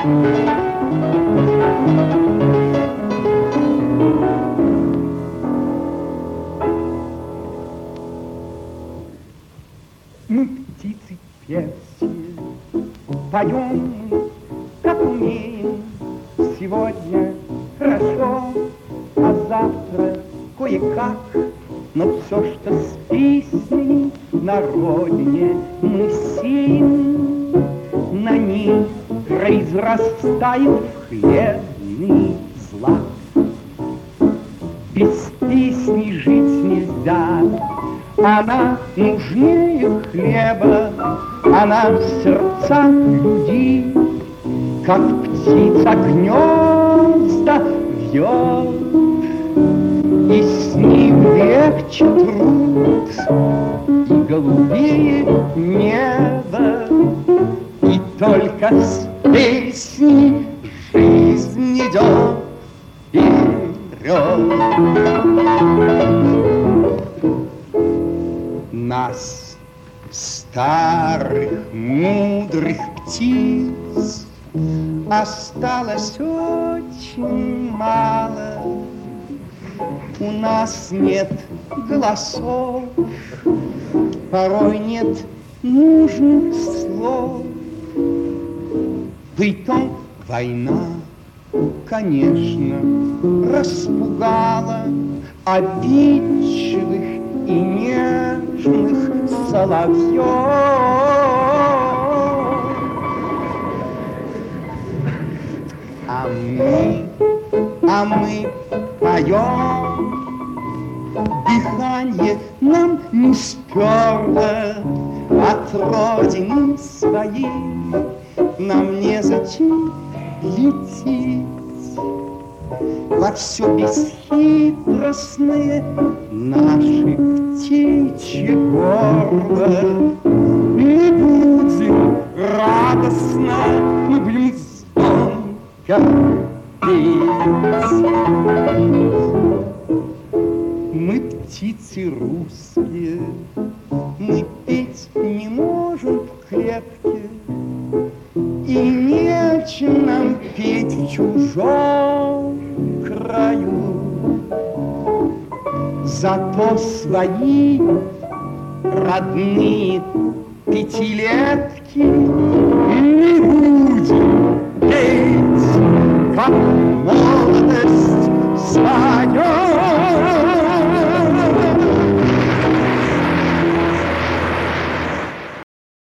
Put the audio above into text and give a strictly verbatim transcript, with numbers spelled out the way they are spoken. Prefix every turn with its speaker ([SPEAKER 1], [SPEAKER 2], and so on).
[SPEAKER 1] Мы птицы певчие, поем, как умеем, сегодня хорошо, а завтра кое-как. Но все, что с песней на родине мы сеем, на ней произрастает в хлебный злак. Без песни жить нельзя, она нужнее хлеба, она в сердцах людей, как птица гнезда вьет, и с ним легче труд, и голубее небо, и только с песней жизнь идет вперед. Нас, старых, мудрых птиц, осталось очень мало. У нас нет голосов, порой нет нужных слов. Притом война, конечно, распугала обидчивых и нежных соловьев. А мы, а мы поем, дыхание нам не сперло от родины своей, нам незачем лететь во все бесхитростное наши птичьи горло. Мы будем радостно, мы будем звонко петь. Мы птицы русские, мы петь не можем в клетке, и не о чем нам петь в чужом краю. Зато свои родные пятилетки мы будем петь, как молодость.